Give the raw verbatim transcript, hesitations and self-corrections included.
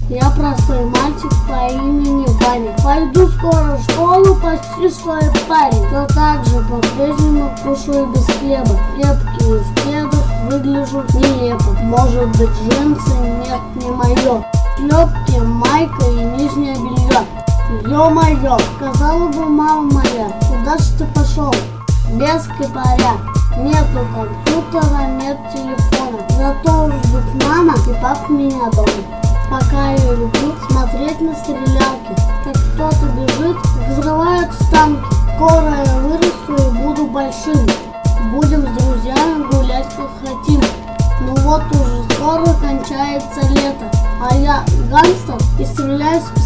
Я простой мальчик по имени Ваня. Пойду скоро в школу, почти что и парень. Но также по-прежнему кушаю без хлеба. Крепкие в кедах, выгляжу нелепо. Может быть, джинсы? Нет, не мое. Шлепки, майка и нижнее белье. Ё-моё, сказала бы мама моя, куда ж ты пошел? Без кипаря. Нету компьютера, нет телефона. Зато ждут мама и папа меня дома. Пока я люблю смотреть на стрелялки, как кто-то бежит, взрываются танки. Скоро я вырасту и буду большим. Будем с друзьями гулять как хотим. Ну вот уже скоро кончается лето, а я гангстер и стреляю с